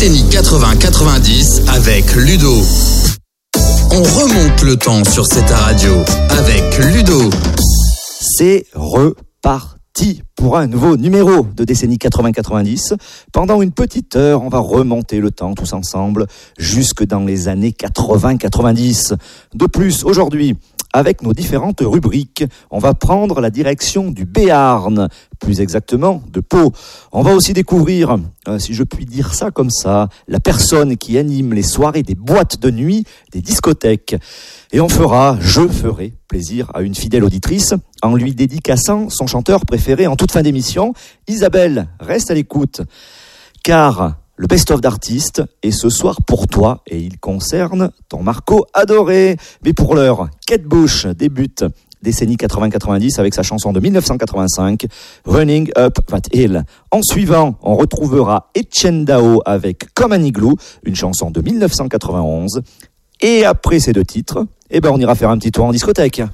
décennie 80-90 avec Ludo. On remonte le temps sur cette radio avec Ludo. C'est reparti pour un nouveau numéro de décennie 80-90. Pendant une petite heure, on va remonter le temps tous ensemble jusque dans les années 80-90. De plus, aujourd'hui, avec nos différentes rubriques, on va prendre la direction du Béarn, plus exactement de Pau. On va aussi découvrir, si je puis dire ça comme ça, la personne qui anime les soirées des boîtes de nuit, des discothèques. Et je ferai plaisir à une fidèle auditrice en lui dédicaçant son chanteur préféré en toute fin d'émission. Isabelle, reste à l'écoute, car le best-of d'artistes est ce soir pour toi et il concerne ton Marco adoré. Mais pour l'heure, Kate Bush débute décennie 80-90 avec sa chanson de 1985, Running Up That Hill. En suivant, on retrouvera Etienne Dao avec Comme un igloo, une chanson de 1991. Et après ces deux titres, on ira faire un petit tour en discothèque.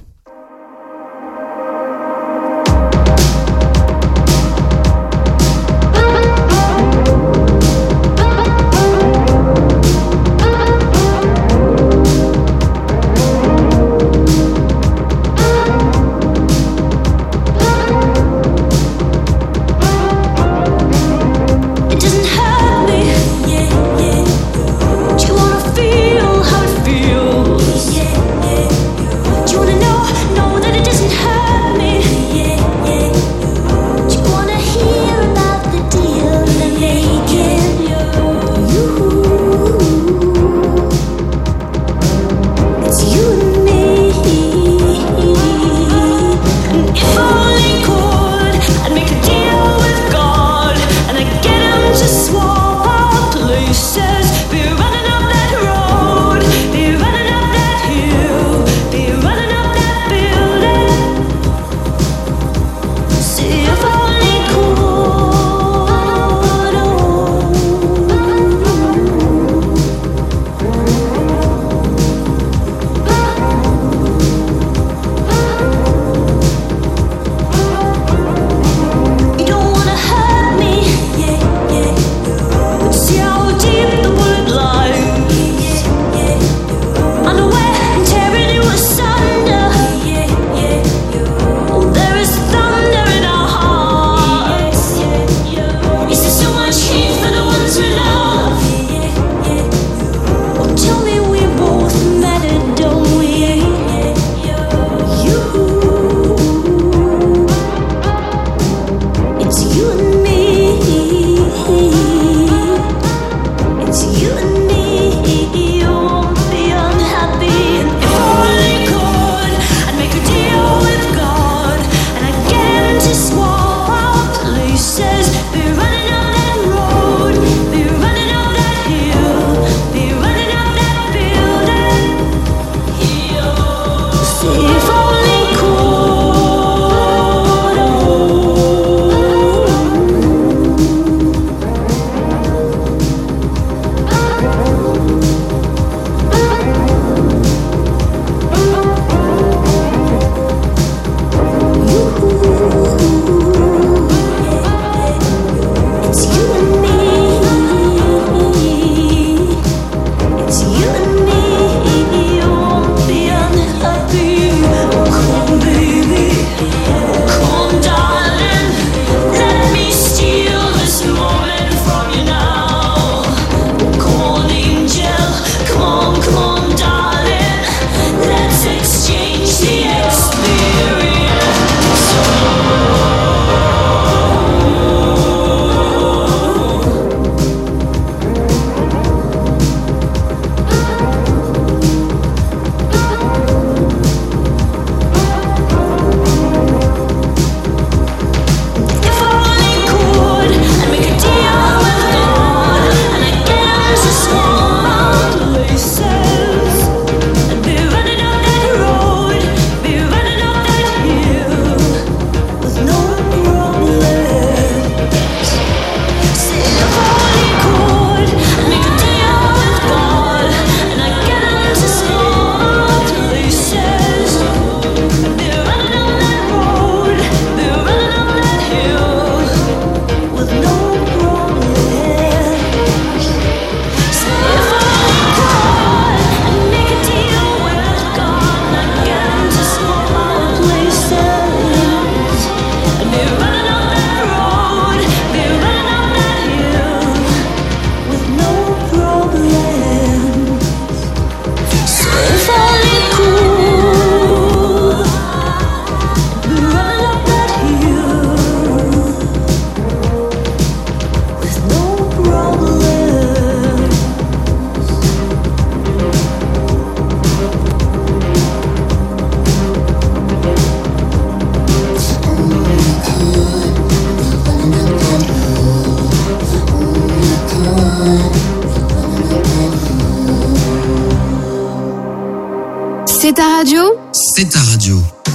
ta radio ? C'est ta radio.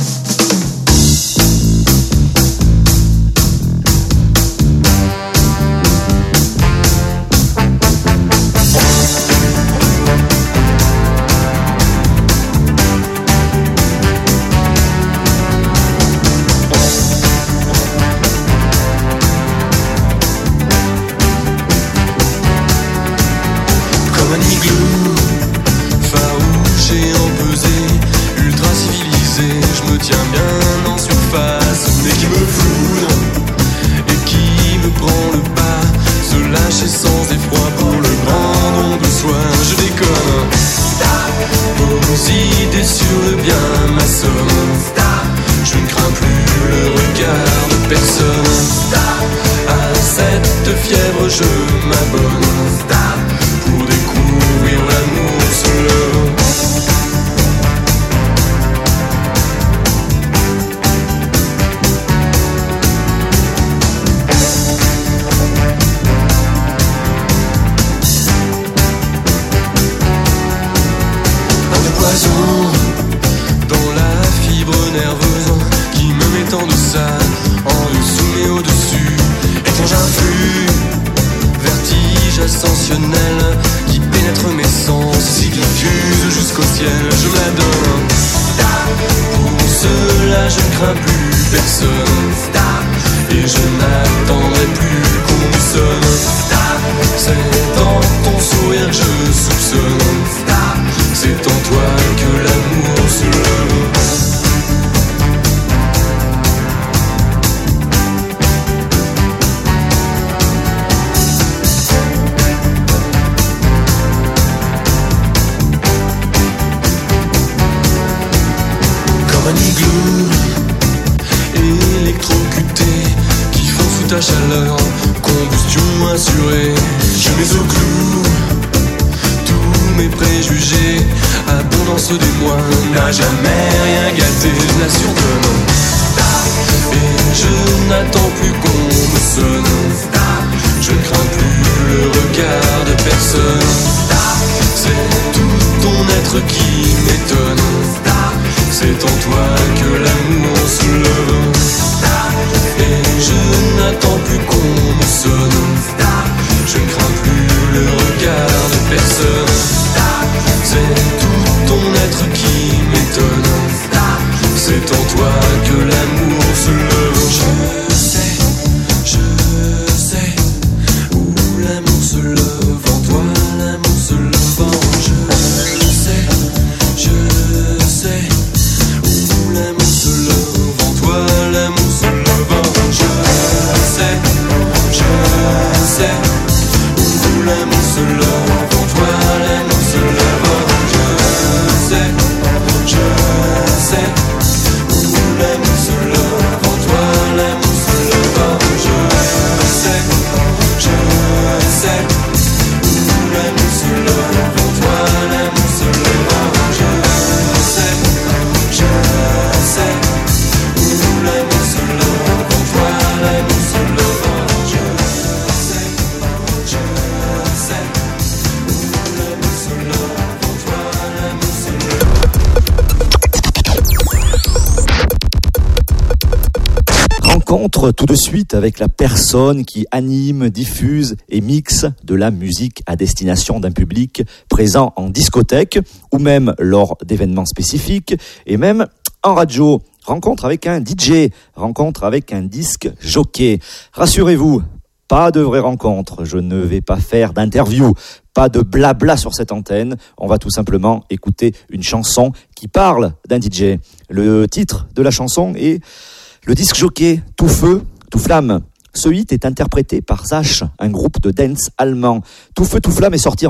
Tout de suite avec la personne qui anime, diffuse et mixe de la musique à destination d'un public présent en discothèque ou même lors d'événements spécifiques et même en radio. Rencontre avec un DJ, rencontre avec un disque jockey. Rassurez-vous, pas de vraie rencontre, je ne vais pas faire d'interview, pas de blabla sur cette antenne, on va tout simplement écouter une chanson qui parle d'un DJ. Le titre de la chanson est Le disque jockey, tout feu, tout flamme. Ce hit est interprété par Zach, un groupe de dance allemand. Tout feu, tout flamme est sorti en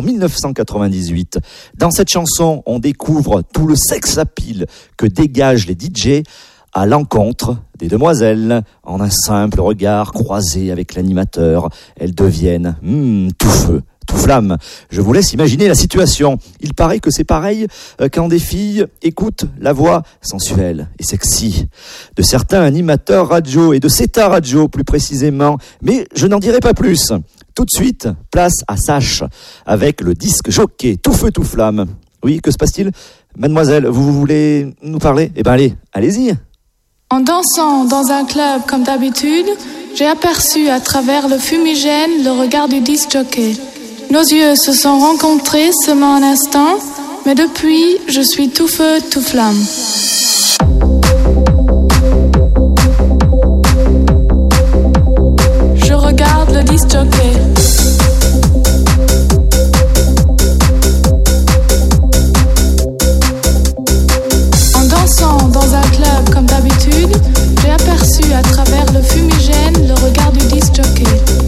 1998. Dans cette chanson, on découvre tout le sex appeal que dégagent les DJ à l'encontre des demoiselles. En un simple regard croisé avec l'animateur, elles deviennent tout feu, tout flamme. Je vous laisse imaginer la situation. Il paraît que c'est pareil quand des filles écoutent la voix sensuelle et sexy de certains animateurs radio et de CETA Radio plus précisément. Mais je n'en dirai pas plus. Tout de suite, place à Zach avec le disque jockey Tout feu, tout flamme. Oui, que se passe-t-il? Mademoiselle, vous voulez nous parler? Eh ben allez-y. En dansant dans un club comme d'habitude, j'ai aperçu à travers le fumigène le regard du disc-jockey. Nos yeux se sont rencontrés seulement un instant, mais depuis, je suis tout feu, tout flamme. Je regarde le disc-jockey. Dans un club comme d'habitude, j'ai aperçu à travers le fumigène le regard du disc-jockey.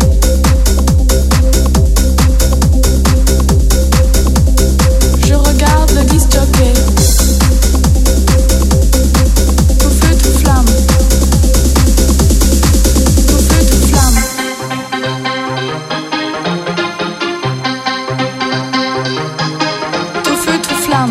Je regarde le disc-jockey. Tout feu, tout flamme. Tout feu, tout flamme. Tout feu, tout flamme.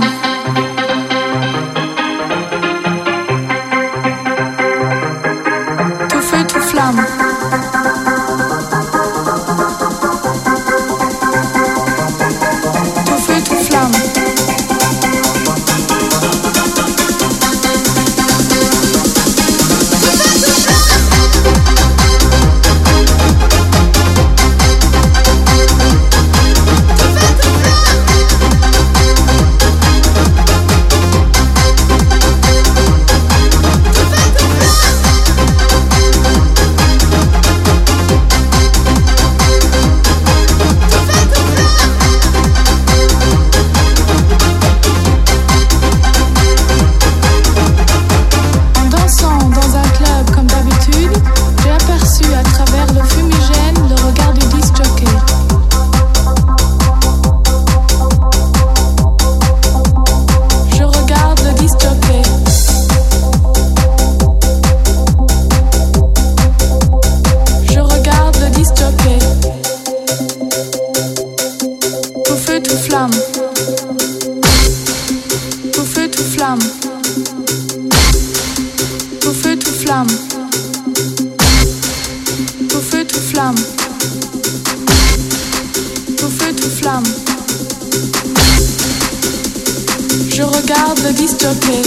Je regarde le disc-jockey.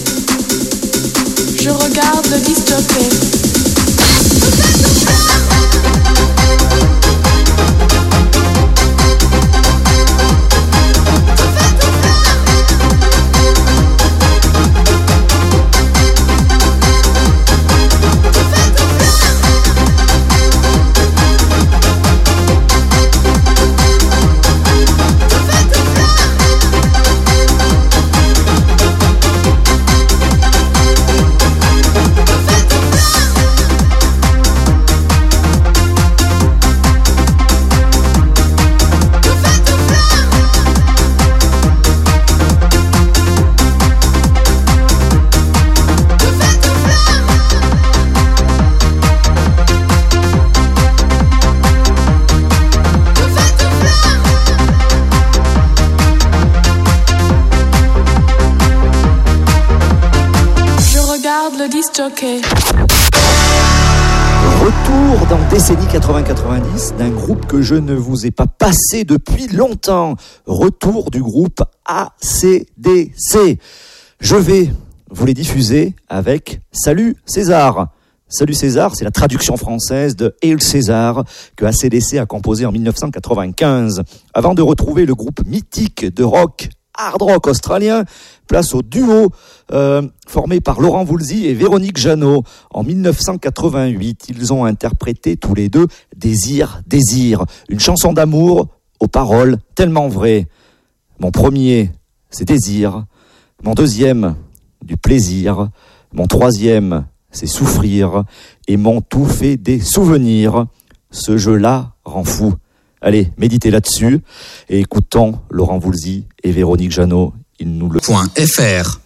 Je regarde le disc-jockey. disc-jockey. Retour dans décennie 80-90 d'un groupe que je ne vous ai pas passé depuis longtemps. Retour du groupe AC/DC. Je vais vous les diffuser avec Salut César. Salut César, c'est la traduction française de Hail César que AC/DC a composé en 1995. Avant de retrouver le groupe mythique de rock, hard rock australien, place au duo formé par Laurent Voulzy et Véronique Jeannot. En 1988, ils ont interprété tous les deux Désir, Désir, une chanson d'amour aux paroles tellement vraies. Mon premier, c'est Désir. Mon deuxième, du plaisir. Mon troisième, c'est souffrir. Et mon tout fait des souvenirs. Ce jeu-là rend fou. Allez, méditez là-dessus et écoutons Laurent Voulzy et Véronique Jeannot. Ils nous le .fr.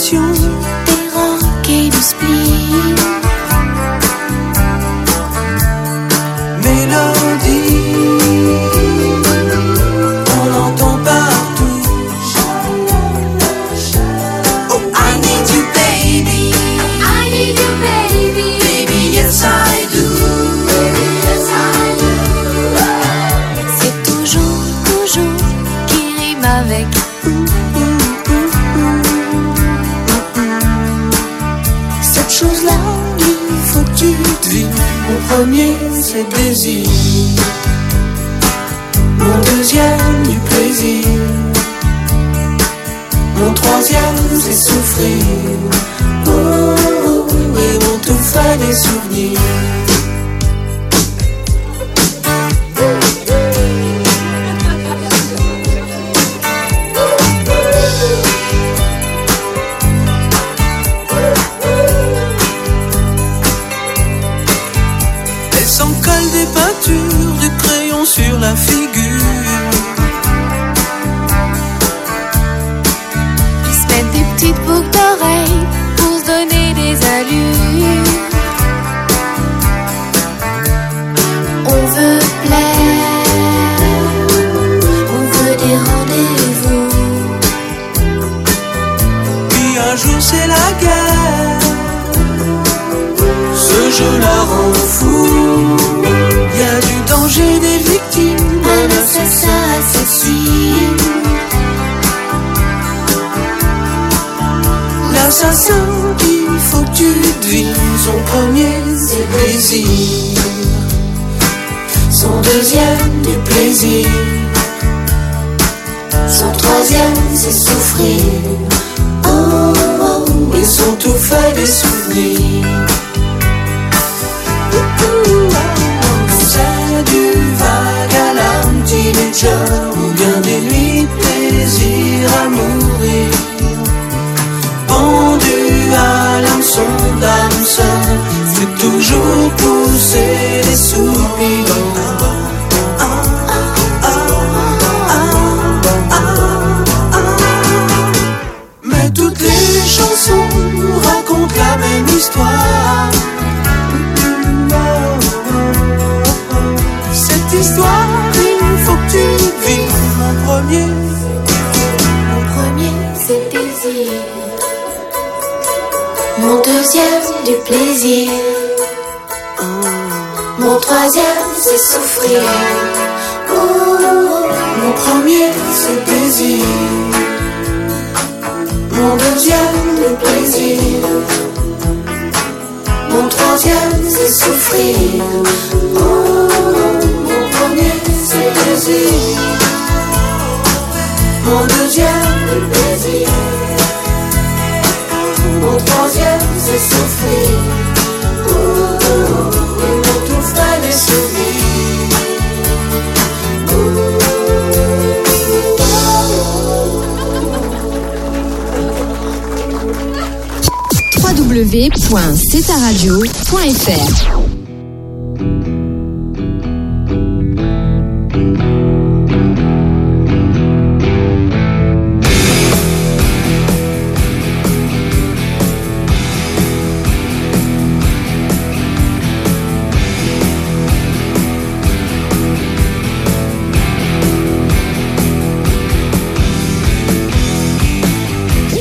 passion, des rocs et du spleen. Mélodie, on l'entend partout. Oh, I need you, baby. I need you, baby. Baby, yes I do. Baby, yes I do. C'est toujours qui rime avec. Cette chose-là, il faut que tu devines. Mon premier, c'est le désir. Mon deuxième, du plaisir. Mon troisième, c'est souffrir. Oh, oh, oh, et mon tout fait des souvenirs. Elle s'en colle des peintures, des crayons sur la figure. Ils se mettent des petites boucles d'oreilles pour se donner des allures. On veut plaire, on veut des rendez-vous. Puis un jour c'est la guerre. Ce jeu la rend fou. Y a du danger, des victimes. Un assassin assassine. L'assassin, il faut que tu devines. Son premier, c'est le plaisir. Son deuxième, du plaisir. Son troisième, c'est souffrir. Oh, oh, oh, et son tout fait des souvenirs. C'est du vague à l'âme, teenager, ou bien des nuits de plaisir à mourir. Pendu à l'hameçon d'âme sœur, fait toujours pousser des soupirs. Mais toutes les chansons racontent la même histoire. Cette histoire, il faut que tu devines. Mon premier, c'est le désir. Mon deuxième, du plaisir. Mon troisième, c'est souffrir. Oh, mon premier, c'est le plaisir. Mon deuxième, le plaisir. Mon troisième, c'est souffrir. Oh, mon premier, c'est le plaisir. Mon deuxième, le plaisir. Mon troisième, c'est souffrir. Oh, et mon tout frais des souvenirs. www.cetaradio.fr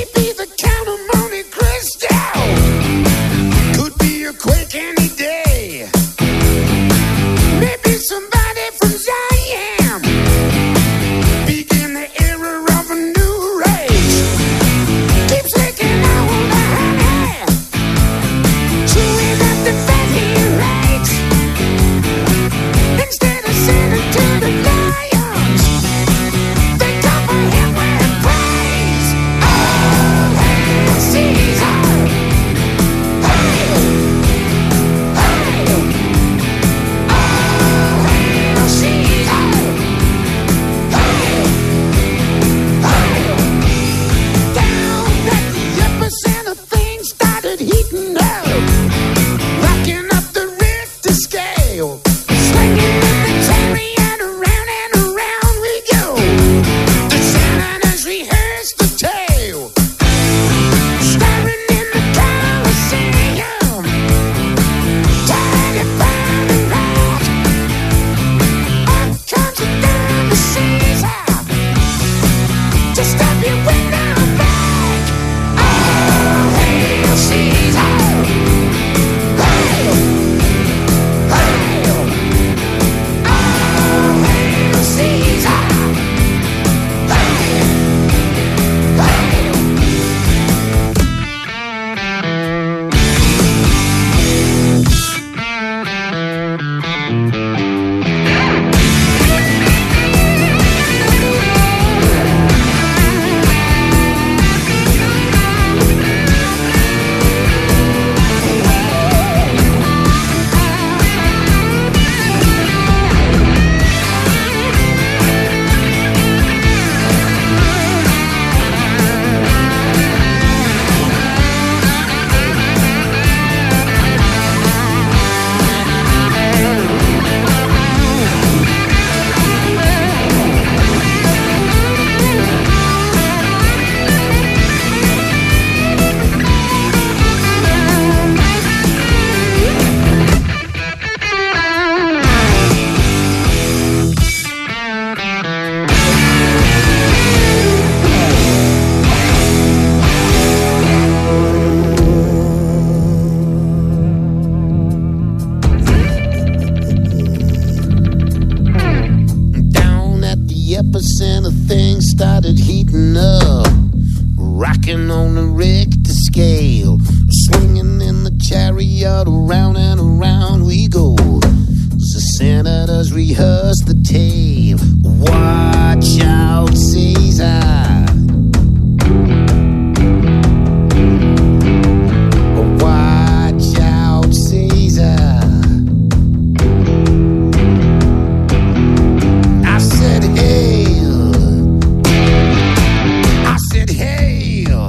Could be a quake any day. things started heating up, rocking on the Richter scale, swinging in the chariot, around and around we go. The senators rehearse the tale. Watch out, Caesar. Watch out, Caesar. I said, hail. I said, hail.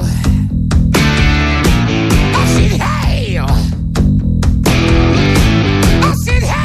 I said, hail. I said, hail.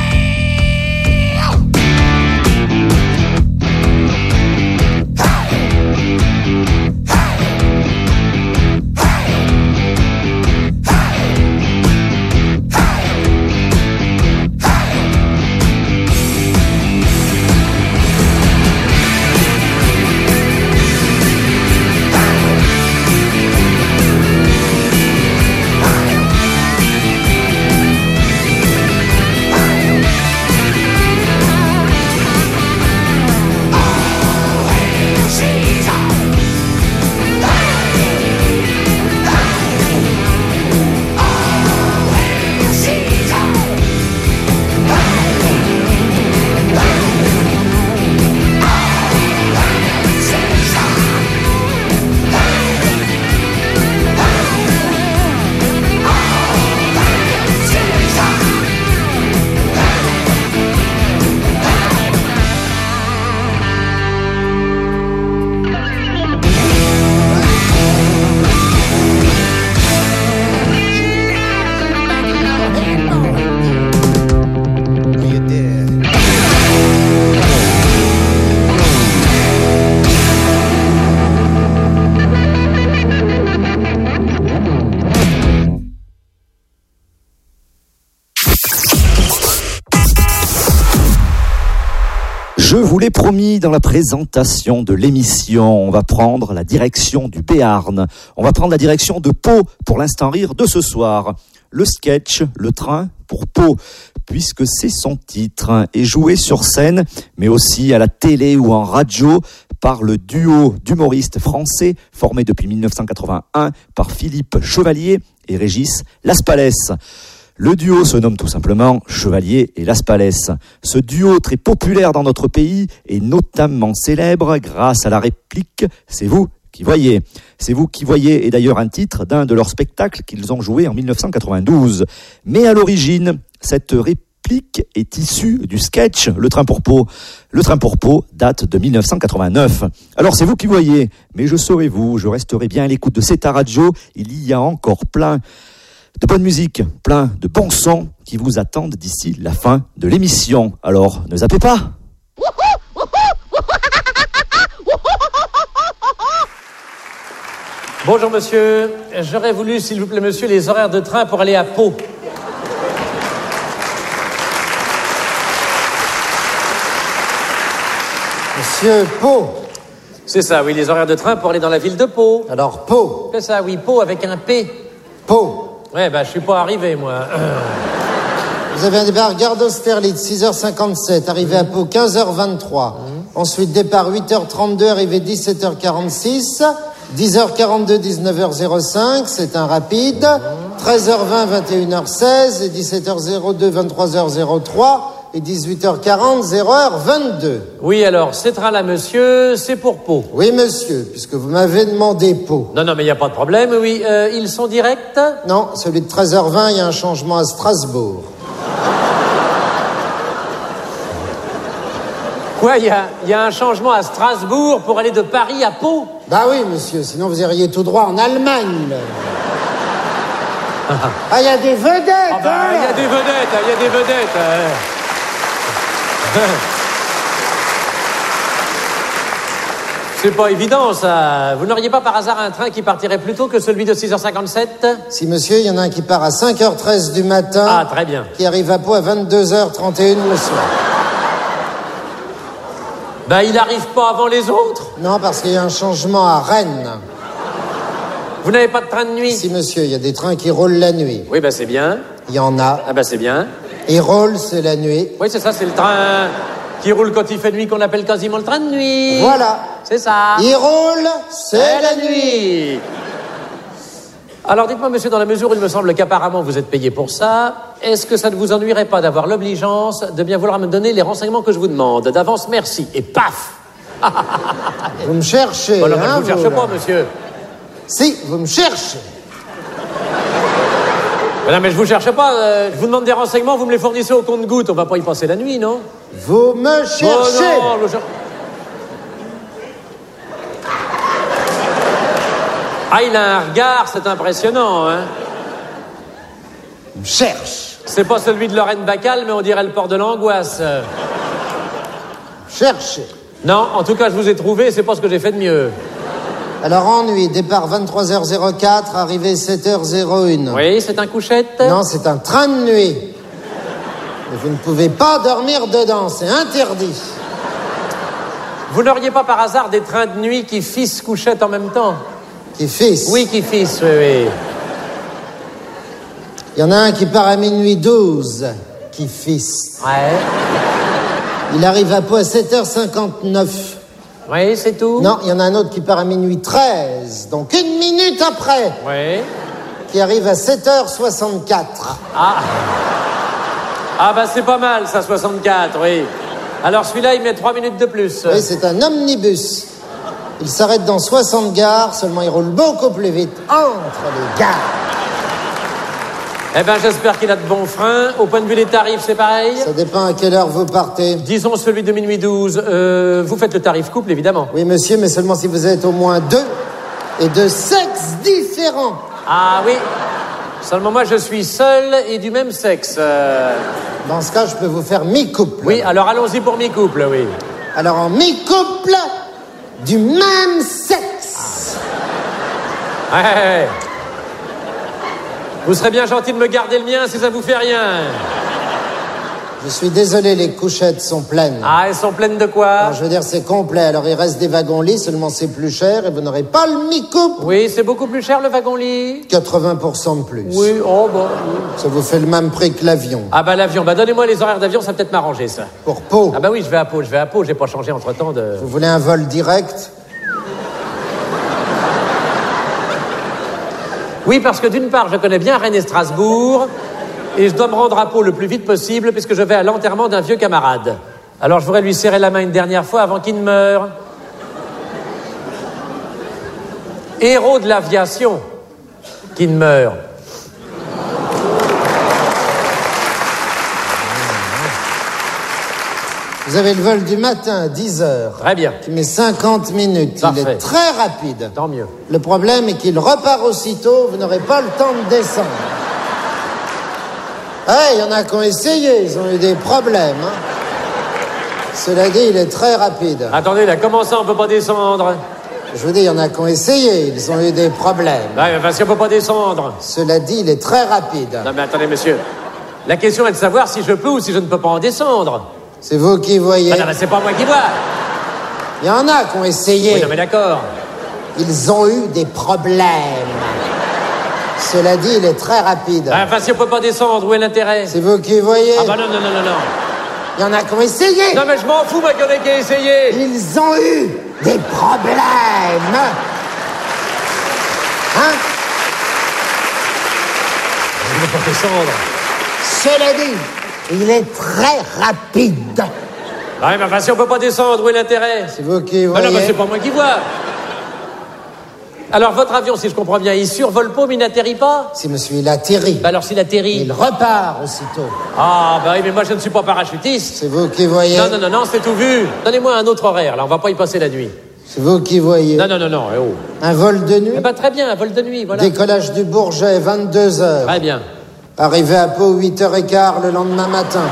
Je vous l'ai promis dans la présentation de l'émission, on va prendre la direction du Béarn. On va prendre la direction de Pau pour l'instant rire de ce soir. Le sketch, le train pour Pau, puisque c'est son titre, est joué sur scène, mais aussi à la télé ou en radio, par le duo d'humoristes français formé depuis 1981 par Philippe Chevalier et Régis Laspalès. Le duo se nomme tout simplement Chevalier et Laspalès. Ce duo très populaire dans notre pays est notamment célèbre grâce à la réplique « C'est vous qui voyez ». C'est vous qui voyez est d'ailleurs un titre d'un de leurs spectacles qu'ils ont joué en 1992. Mais à l'origine, cette réplique est issue du sketch Le Train pour Pau. Le Train pour Pau date de 1989. Alors c'est vous qui voyez, mais je serai vous, je resterai bien à l'écoute de cette radio. Il y a encore plein de bonne musique, plein de bons sons qui vous attendent d'ici la fin de l'émission. Alors, ne zappez pas. Bonjour monsieur, j'aurais voulu, s'il vous plaît monsieur, les horaires de train pour aller à Pau. Monsieur, Pau. C'est ça, oui, les horaires de train pour aller dans la ville de Pau. Alors, Pau. C'est ça, oui, Pau avec un P. Pau. Ouais, bah, je suis pas arrivé, moi. Vous avez un départ gare d'Austerlitz, 6h57, arrivé à Pau, 15h23. Ensuite, départ 8h32, arrivé 17h46. 10h42, 19h05, c'est un rapide. 13h20, 21h16. Et 17h02, 23h03. Et 18h40, 0h22. Oui, alors, ces trains-là, monsieur, c'est pour Pau. Oui, monsieur, puisque vous m'avez demandé Pau. Non, mais il n'y a pas de problème, oui. Ils sont directs? Non, celui de 13h20, il y a un changement à Strasbourg. Quoi, il y a un changement à Strasbourg pour aller de Paris à Pau? Bah oui, monsieur, sinon vous iriez tout droit en Allemagne. Ah, il y a des vedettes. Ah bah, il y a des vedettes, il y a des vedettes. C'est pas évident, ça. Vous n'auriez pas par hasard un train qui partirait plus tôt que celui de 6h57? Si, monsieur, il y en a un qui part à 5h13 du matin. Ah, très bien. Qui arrive à Pau à 22h31 le soir. Ben, il n'arrive pas avant les autres? Non, parce qu'il y a un changement à Rennes. Vous n'avez pas de train de nuit? Si, monsieur, il y a des trains qui roulent la nuit. Oui, ben c'est bien. Il y en a. Ah ben c'est bien. Et roule, c'est la nuit. Oui, c'est ça, c'est le train qui roule quand il fait nuit qu'on appelle quasiment le train de nuit. Voilà. C'est ça. Il roule, c'est la nuit. Alors dites-moi, monsieur, dans la mesure où il me semble qu'apparemment vous êtes payé pour ça, est-ce que ça ne vous ennuierait pas d'avoir l'obligeance de bien vouloir me donner les renseignements que je vous demande? D'avance, merci. Et paf. Vous me cherchez, Bon, non, hein, je vous cherche là. pas, monsieur. Si, vous me cherchez. Non, mais je vous cherche pas. Je vous demande des renseignements, vous me les fournissez au compte-gouttes. On va pas y passer la nuit, non? Vous me cherchez. Oh non, Ah, il a un regard, c'est impressionnant, hein. Vous me cherche. C'est pas celui de Lorraine Bacal, mais on dirait le port de l'angoisse. Cherchez. Non, en tout cas, je vous ai trouvé, c'est pas ce que j'ai fait de mieux. Alors, ennui, départ 23h04, arrivée 7h01. Oui, c'est un couchette? Non, c'est un train de nuit. Et vous ne pouvez pas dormir dedans, c'est interdit. Vous n'auriez pas par hasard des trains de nuit qui fissent couchette en même temps? Qui fisse. Oui, qui fissent, oui. Il y en a un qui part à minuit 12, qui fisse. Ouais. Il arrive à Pau à 7h59. Oui, c'est tout? Non, il y en a un autre qui part à minuit 13, donc 1 minute après, Oui. qui arrive à 7h64. Ah, bah c'est pas mal, ça, 64, oui. Alors celui-là, il met 3 minutes de plus. Oui, c'est un omnibus. Il s'arrête dans 60 gares, seulement il roule beaucoup plus vite entre les gares. Eh ben, j'espère qu'il a de bons freins. Au point de vue des tarifs, c'est pareil? Ça dépend à quelle heure vous partez. Disons celui de minuit 12. Vous faites le tarif couple, évidemment. Oui, monsieur, mais seulement si vous êtes au moins 2 et de sexes différents. Ah oui. Seulement moi, je suis seul et du même sexe. Dans ce cas, je peux vous faire mi-couple. Oui, alors allons-y pour mi-couple, oui. Alors, en mi-couple, du même sexe. Ouais. Vous serez bien gentil de me garder le mien si ça vous fait rien. Je suis désolé, les couchettes sont pleines. Ah, elles sont pleines de quoi? Alors, je veux dire, c'est complet. Alors, il reste des wagons-lits, seulement c'est plus cher et vous n'aurez pas le mi-couple. Oui, c'est beaucoup plus cher le wagon-lit. 80% de plus. Oui, oh bon. Ça vous fait le même prix que l'avion. Ah bah l'avion, bah donnez-moi les horaires d'avion, ça va peut-être m'arranger ça. Pour Pau. Ah bah oui, je vais à Pau, j'ai pas changé entre-temps de... Vous voulez un vol direct? Oui, parce que d'une part, je connais bien Rennes et Strasbourg, et je dois me rendre à Pau le plus vite possible, puisque je vais à l'enterrement d'un vieux camarade. Alors je voudrais lui serrer la main une dernière fois avant qu'il ne meure. Héros de l'aviation, qui ne meurt. Vous avez le vol du matin à 10h. Très bien. Qui met 50 minutes. Parfait. Il est très rapide. Tant mieux. Le problème est qu'il repart aussitôt. Vous n'aurez pas le temps de descendre. Ah, il y en a qui ont essayé. Ils ont eu des problèmes. Hein. Cela dit, il est très rapide. Attendez, là, comment ça, on peut pas descendre? Je vous dis, il y en a qui ont essayé. Ils ont eu des problèmes. Ouais, parce qu'on peut pas descendre. Cela dit, il est très rapide. Non mais attendez, monsieur. La question est de savoir si je peux ou si je ne peux pas en descendre. C'est vous qui voyez. Ah non, mais c'est pas moi qui vois. Il y en a qui ont essayé. Oui, non mais d'accord. Ils ont eu des problèmes. Cela dit, il est très rapide. Ah, enfin, si on peut pas descendre, où est l'intérêt? C'est vous qui voyez. Ah bah non, non, non, non, non. Il y en a qui ont essayé. Non mais je m'en fous, moi, qu'il y en ait qui a essayé. Ils ont eu des problèmes. Hein? Je ne peux pas descendre. Cela dit, il est très rapide. Ah, mais enfin, si on peut pas descendre, où est l'intérêt? C'est vous qui Ah voyez. non, mais c'est pas moi qui vois. Alors, votre avion, si je comprends bien, il survole pas, mais il n'atterrit pas? Si monsieur, il atterrit. Bah alors, s'il atterrit... Il repart aussitôt. Ah, bah oui, mais moi, je ne suis pas parachutiste. C'est vous qui voyez. Non, non, non, non, c'est tout vu. Donnez-moi un autre horaire, là, on va pas y passer la nuit. C'est vous qui voyez. Non, non, non, non, oh. Un vol de nuit. Eh ben, très bien, un vol de nuit, voilà. Décollage du Bourget, 22h. Très bien. Arrivé à Pau, 8h15 le lendemain matin.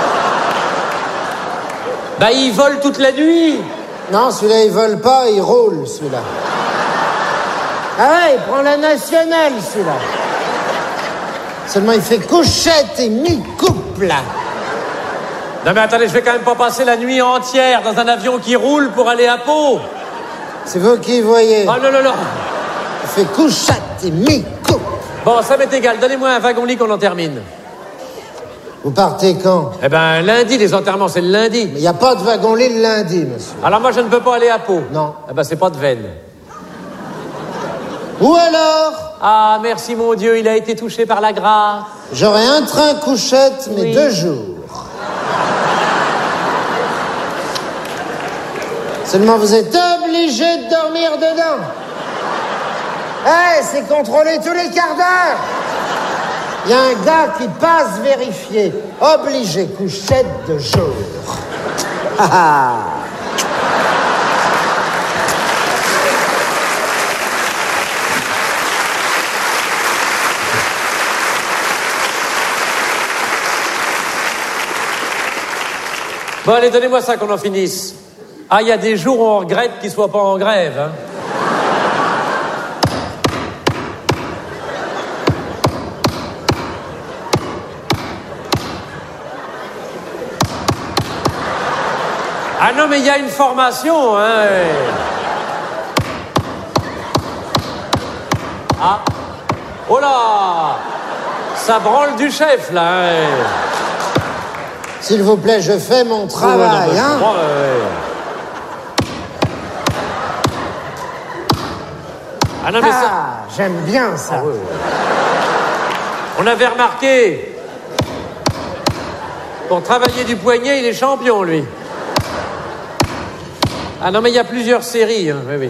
Bah, il vole toute la nuit. Non, celui-là, il vole pas, il roule, celui-là. Ah ouais, il prend la nationale, celui-là. Seulement, il fait couchette et mi-couple. Non, mais attendez, je vais quand même pas passer la nuit entière dans un avion qui roule pour aller à Pau. C'est vous qui voyez. Oh non, non, non. Il fait couchette et mi-couple. Bon, ça m'est égal. Donnez-moi un wagon-lit qu'on en termine. Vous partez quand? Eh ben, lundi, les enterrements, c'est le lundi. Mais il n'y a pas de wagon-lit le lundi, monsieur. Alors moi, je ne peux pas aller à Pau. Non. Eh ben, c'est pas de veine. Ou alors, Ah, merci mon Dieu, il a été touché par la grâce. j'aurai un train couchette, mais Oui. 2 jours. Seulement, vous êtes obligé de dormir dedans. C'est contrôlé tous les quarts d'heure. Il y a un gars qui passe vérifier. Obligé, couchette de jour. Bon, allez, donnez-moi ça qu'on en finisse. Ah, il y a des jours où on regrette qu'ils soient pas en grève, hein. Ah non, mais il y a une formation, hein. Ah. Oh là! Ça branle du chef, là, hein. S'il vous plaît, je fais mon travail, Ouais, non, hein. Ah non, mais ça... J'aime bien ça. Ah, ouais. On avait remarqué. Pour travailler du poignet, il est champion, lui. Ah non, mais il y a plusieurs séries, hein. Oui, oui.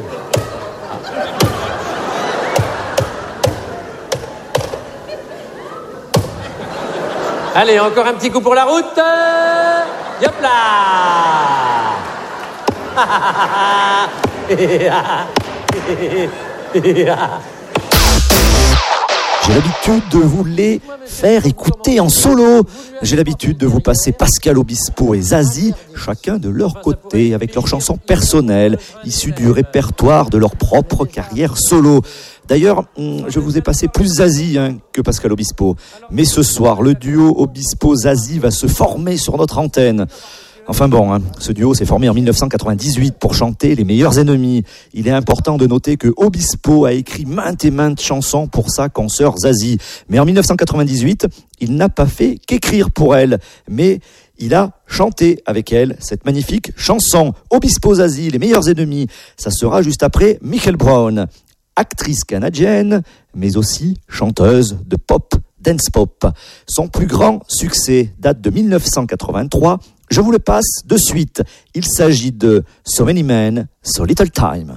Allez, encore un petit coup pour la route. Yop là. J'ai l'habitude de vous les faire écouter en solo. J'ai l'habitude de vous passer Pascal Obispo et Zazie, chacun de leur côté, avec leurs chansons personnelles, issues du répertoire de leur propre carrière solo. D'ailleurs, je vous ai passé plus Zazie que Pascal Obispo. Mais ce soir, le duo Obispo-Zazie va se former sur notre antenne. Enfin bon, ce duo s'est formé en 1998 pour chanter Les Meilleurs Ennemis. Il est important de noter que Obispo a écrit maintes et maintes chansons pour sa consoeur Zazie. Mais en 1998, il n'a pas fait qu'écrire pour elle, mais il a chanté avec elle cette magnifique chanson. Obispo-Zazie, Les Meilleurs Ennemis, ça sera juste après Michael Brown, actrice canadienne, mais aussi chanteuse de pop, dance pop. Son plus grand succès date de 1983. Je vous le passe de suite. Il s'agit de So Many Men, So Little Time.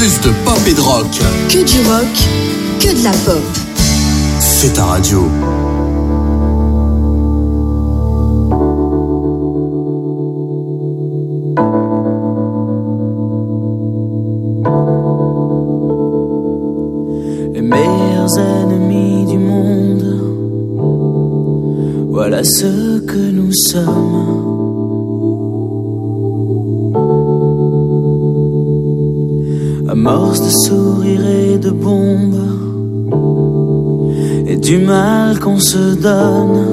Plus de pop et de rock. Que du rock, que de la pop. C'est ta radio. Les meilleurs ennemis du monde, voilà ce que nous sommes. Amorce de sourires et de bombes, et du mal qu'on se donne.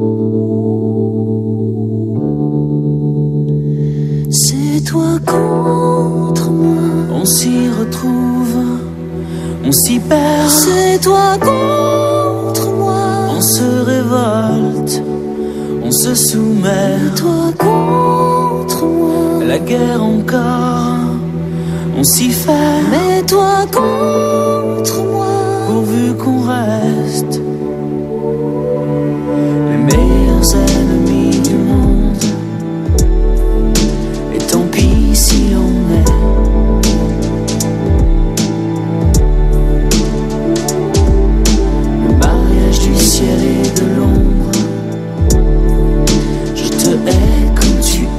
C'est toi contre moi, on s'y retrouve, on s'y perd. C'est toi contre moi, on se révolte, on se soumet. C'est toi contre moi, la guerre encore, on s'y fait. Mais toi contre moi, pourvu qu'on reste les meilleurs ennemis du monde. Et tant pis si on est le mariage du ciel et de l'ombre. Je te hais comme tu es.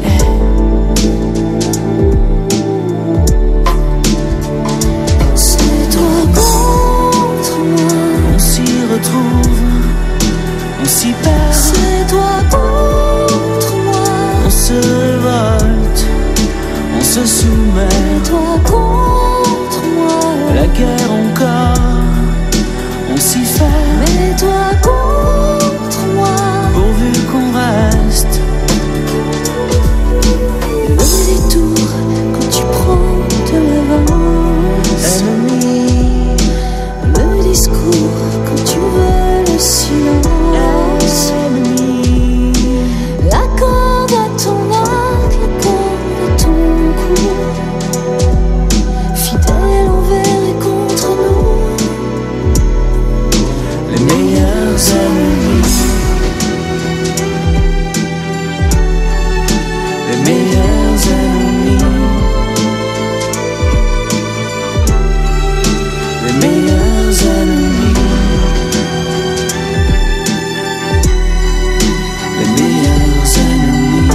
On s'y perd. C'est toi contre moi, on se révolte, on se soumet. C'est toi contre moi, la guerre encore, on s'y fait. Mais toi contre moi, pourvu qu'on reste le détour quand tu prends de l'avance. Ennemi, le discours quand tu veux le silence. Ennemi, la corde à ton arc, la corde à ton cou. Fidèle envers et contre nous, les meilleurs ennemis. Les meilleurs ennemis. Les meilleurs ennemis. Les meilleurs ennemis.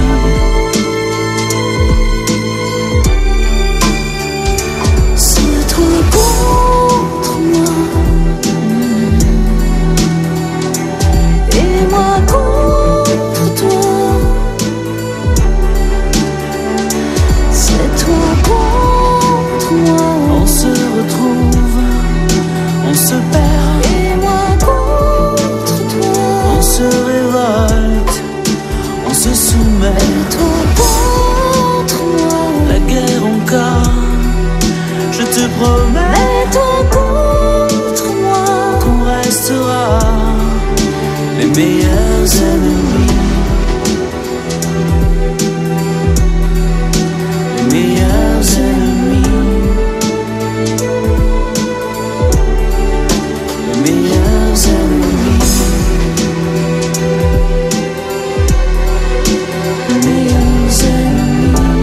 C'est toi contre moi, et moi contre toi. C'est toi contre moi. On se retrouve, on se perd, et moi contre toi. On se révolte, on se soumet. Et toi contre moi, la guerre encore, je te promets. Et toi contre moi, qu'on restera les meilleurs ennemis. Les meilleurs ennemis. Les meilleurs ennemis. Les meilleurs ennemis.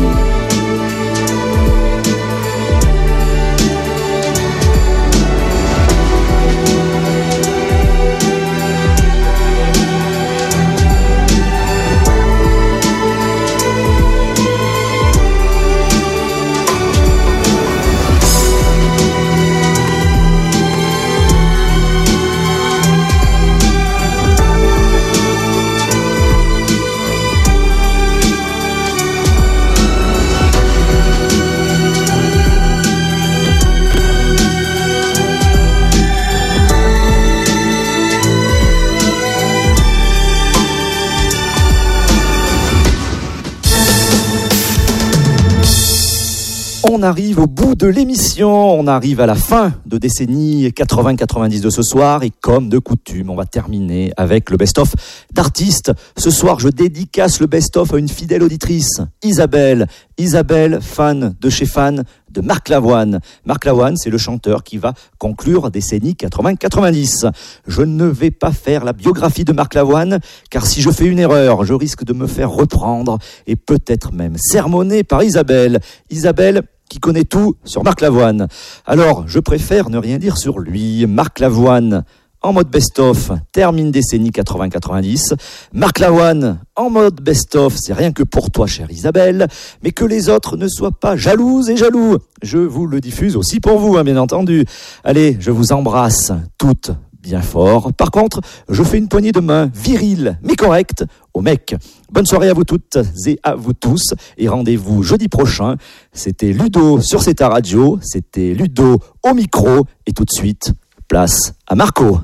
On arrive au bout de l'émission, on arrive à la fin de décennie 80-90 de ce soir et comme de coutume, on va terminer avec le best-of d'artistes. Ce soir, je dédicace le best-of à une fidèle auditrice, Isabelle. Isabelle, fan de chez fan de Marc Lavoine. Marc Lavoine, c'est le chanteur qui va conclure décennie 80-90. Je ne vais pas faire la biographie de Marc Lavoine, car si je fais une erreur, je risque de me faire reprendre et peut-être même sermonner par Isabelle. Isabelle qui connaît tout sur Marc Lavoine. Alors, je préfère ne rien dire sur lui. Marc Lavoine, en mode best-of, termine décennie 80-90. Marc Lavoine, en mode best-of, c'est rien que pour toi, chère Isabelle, mais que les autres ne soient pas jalouses et jaloux. Je vous le diffuse aussi pour vous, bien entendu. Allez, je vous embrasse toutes bien fort. Par contre, je fais une poignée de main virile, mais correcte, aux mecs. Bonne soirée à vous toutes et à vous tous, et rendez-vous jeudi prochain. C'était Ludo sur Zeta Radio, c'était Ludo au micro, et tout de suite, place à Marco.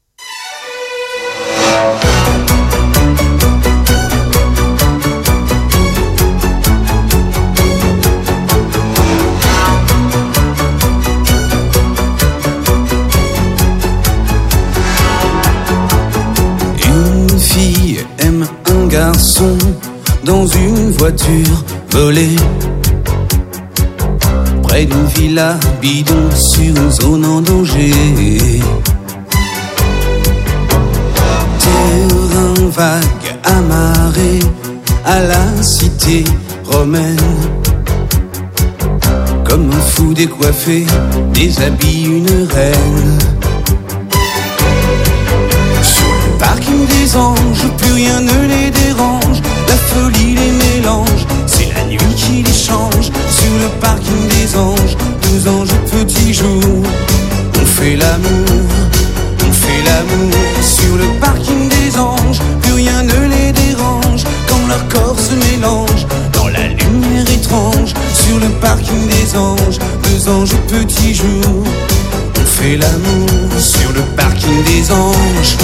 Une fille aime un garçon dans une voiture volée, près d'une villa bidon sur une zone en danger. Terrain vague amarré à la cité romaine, comme un fou décoiffé déshabille une reine. Sur le parking des anges, plus rien ne les dérange, la folie les mélange, c'est la nuit qui les change. Sur le parking des anges, deux anges petits jours, on fait l'amour, on fait l'amour. Sur le parking des anges, plus rien ne les dérange, quand leur corps se mélange dans la lumière étrange. Sur le parking des anges, deux anges petits jours, on fait l'amour. Sur le parking des anges.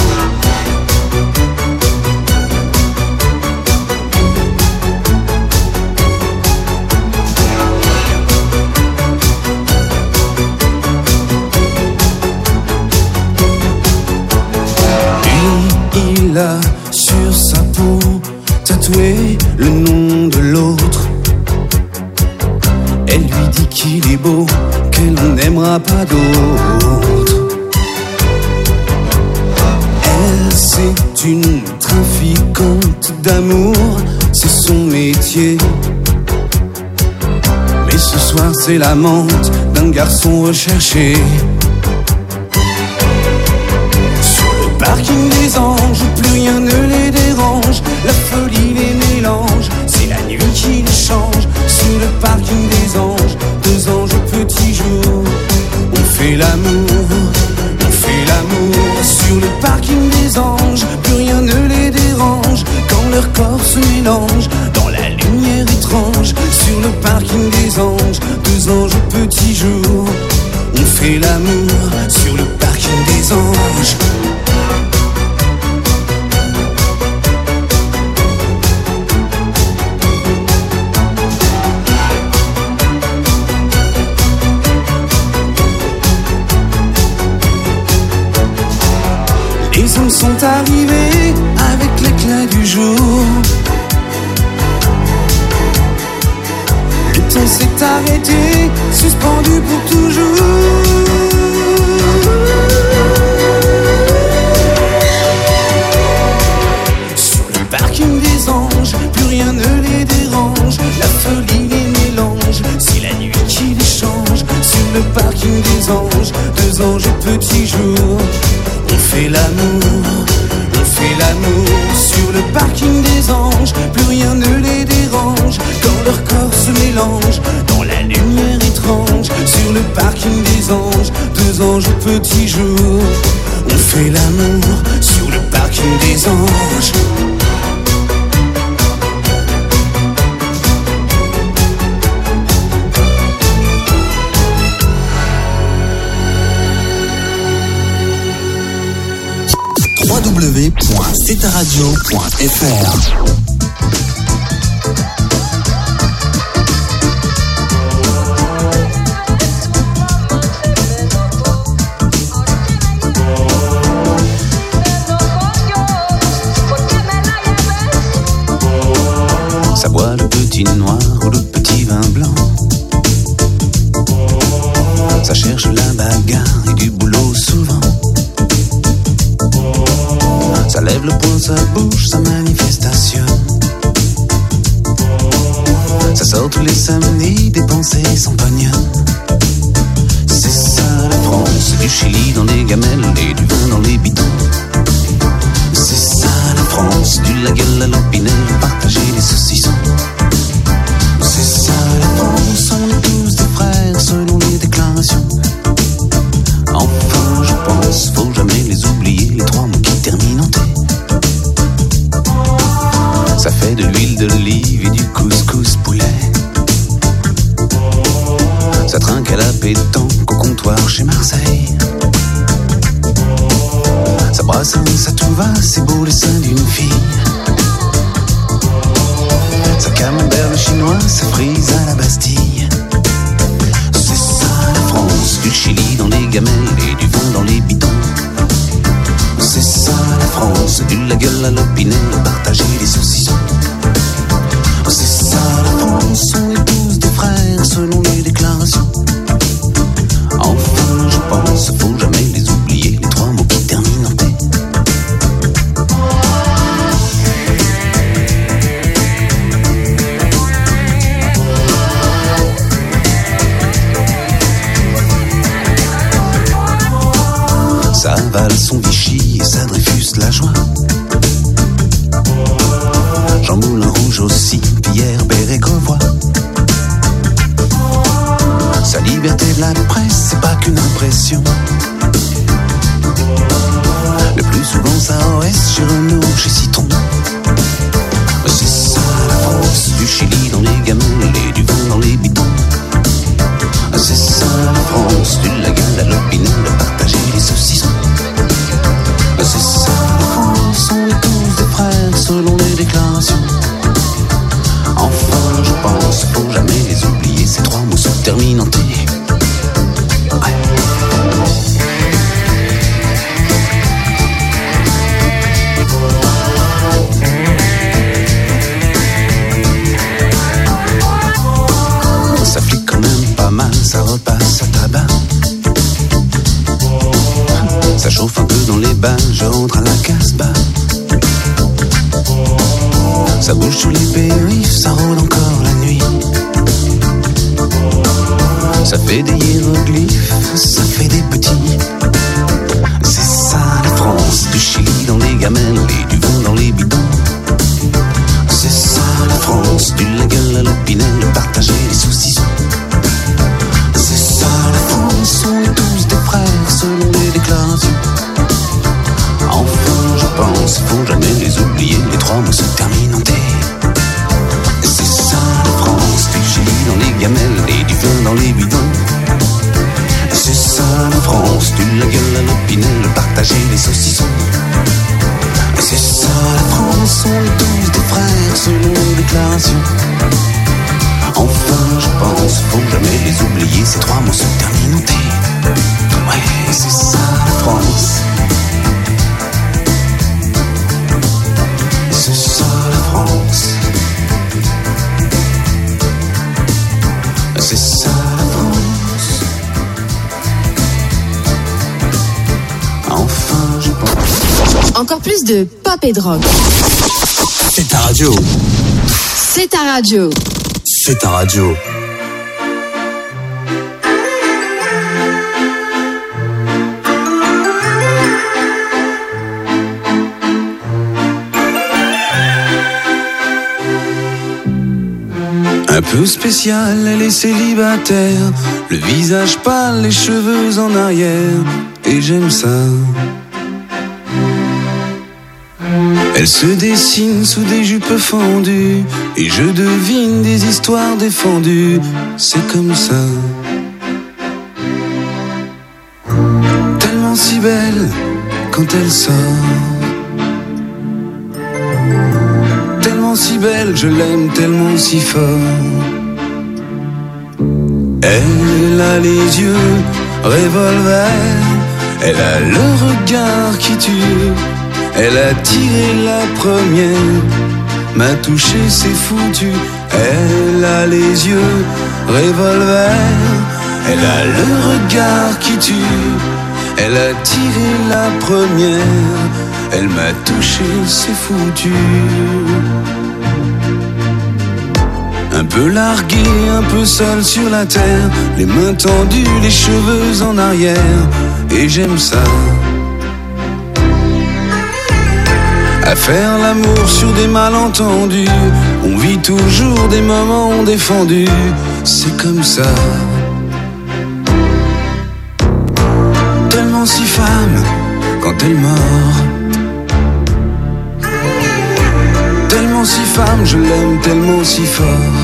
Il a sur sa peau tatoué le nom de l'autre. Elle lui dit qu'il est beau, qu'elle n'aimera pas d'autre. Elle, c'est une trafiquante d'amour, c'est son métier. Mais ce soir c'est l'amante d'un garçon recherché. Parking des anges, plus rien ne les dérange, la folie les mélange, c'est la nuit qui les change. Sur le parking des anges, deux anges petits jours, on fait l'amour, on fait l'amour. Sur le parking des anges, plus rien ne les dérange, quand leur corps se mélange dans la lumière étrange. Sur le parking des anges, deux anges petits jours, on fait l'amour. Sur le parking des anges. Les hommes sont arrivés avec l'éclat du jour. Le temps s'est arrêté, suspendu pour toujours. Sur le parking des anges, plus rien ne les dérange, la folie les mélange, c'est la nuit qui les change. Sur le parking des anges, deux anges petits jours, on fait l'amour, on fait l'amour. Sur le parking des anges, plus rien ne les dérange, quand leur corps se mélange dans la lumière étrange. Sur le parking des anges, deux anges petits jours, on fait l'amour. Sur le parking des anges. www.ztaradio.fr. Ça boit le petit noir ou le petit vin blanc. Ça cherche la bagarre et du boulot souvent. Ça lève le poing, ça bouge, ça manifestation. Ça sort tous les samedis, dépenser son pognon. C'est ça la France, du Chili dans les gamelles et du vin dans les bidons. C'est ça la France, du la gueule à l'opinel, partager les saucissons. C'est ça la France, on est tous des frères selon les déclarations. Enfin je pense, faut jamais les oublier, les trois mots qui terminent en T. Ça fait de l'huile d'olive et du couscous poulet. Ça trinque à la pétanque au comptoir chez Marseille. Ça brasse, ça tout va, c'est beau les seins d'une fille. Ça camembert le chinois, ça frise à la Bastille. C'est ça la France, du Chili dans les gamelles et du vin dans les bidons. C'est ça la France, du la gueule à l'opinel, partager les saucissons. C'est ça la France, on est tous des frères selon les déclarations. Enfin je pense, faut jamais les oublier, les trois mots qui terminent en T. Ça avale son Vichy et ça Dreyfus la joie. Jean Moulin Rouge aussi, Pierre Bérégovoy. Sa liberté de la presse, c'est pas qu'une impression. Le plus souvent ça OS chez Renault, chez Citron. C'est ça la France, du Chili dans les gamelles et du vin dans les bidons. C'est ça la France, du la gueule à l'opinel, de partager les saucissons. C'est ça la France, on est tous des frères selon les déclarations. Enfin je pense, faut jamais les oublier, ces trois mots se terminent en T. Ouais. Ça flique quand même pas mal, ça repasse à tabac. Ça chauffe un peu dans les bains, je rentre à la Casbah. Ça bouge sur les périphes, ça rôde encore la nuit. Ça fait des hiéroglyphes, ça fait des petits. C'est ça la France, du Chili dans les gamelles et du vin dans les bidons. C'est ça la France, du la gueule à l'opinel, de partager les saucissons. C'est ça la France, on est tous des frères selon les déclarations. Enfin je pense, faut jamais les oublier, les trois mots se terminent en T. C'est ça la France, du Chili dans les gamelles et du vin dans les bidons. C'est ça la France, du la gueule à l'opinel, de partager les saucissons. C'est ça la France, on est tous des frères selon les déclarations. Enfin je pense, faut jamais les oublier, ces trois mots se terminent en T. Ouais, c'est ça la France. C'est ça la France. C'est ça la France. Enfin je pense. Encore plus de pop et de rock. C'est ta radio. C'est ta radio. C'est ta radio. Un peu spéciale, elle est célibataire, le visage pâle, les cheveux en arrière, et j'aime ça. Elle se dessine sous des jupes fendues, et je devine des histoires défendues, c'est comme ça. Tellement si belle quand elle sort, tellement si belle, je l'aime tellement si fort. Elle a les yeux revolver, elle a le regard qui tue. Elle a tiré la première, m'a touché, c'est foutu. Elle a les yeux revolver, elle a le regard qui tue. Elle a tiré la première, elle m'a touché, c'est foutu. Un peu largué, un peu seul sur la terre, les mains tendues, les cheveux en arrière, et j'aime ça. À faire l'amour sur des malentendus, on vit toujours des moments défendus, c'est comme ça. Tellement si femme quand elle mord, tellement si femme, je l'aime tellement si fort.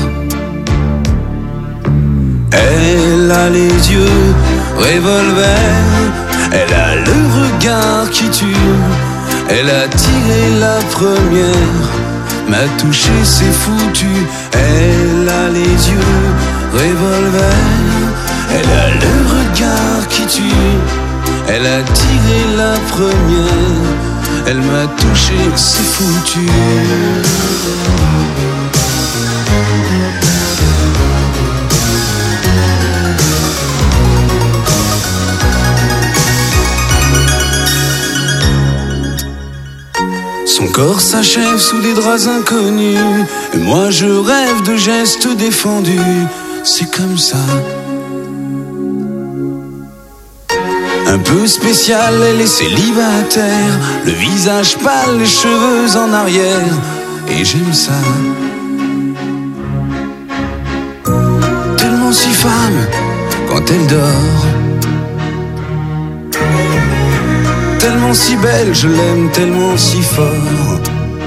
Elle a les yeux revolver, elle a le regard qui tue. Elle a tiré la première, m'a touché, c'est foutu. Elle a les yeux revolver, elle a le regard qui tue. Elle a tiré la première, elle m'a touché, c'est foutu. Son corps s'achève sous des draps inconnus, et moi je rêve de gestes défendus, c'est comme ça. Un peu spécial, elle est célibataire, le visage pâle, les cheveux en arrière, et j'aime ça. Tellement si femme quand elle dort, tellement si belle, je l'aime tellement si fort.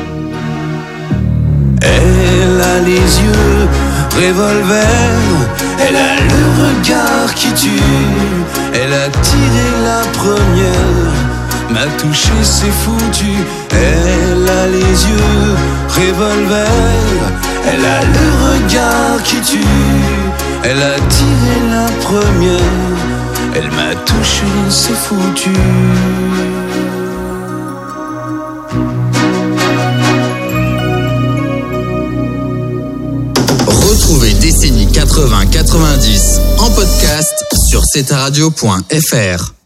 Elle a les yeux revolver, elle a le regard qui tue. Elle a tiré la première, m'a touché, c'est foutu. Elle a les yeux revolver, elle a le regard qui tue. Elle a tiré la première, elle m'a touché, c'est foutu. Retrouvez Décennie 80-90 en podcast sur cetaradio.fr.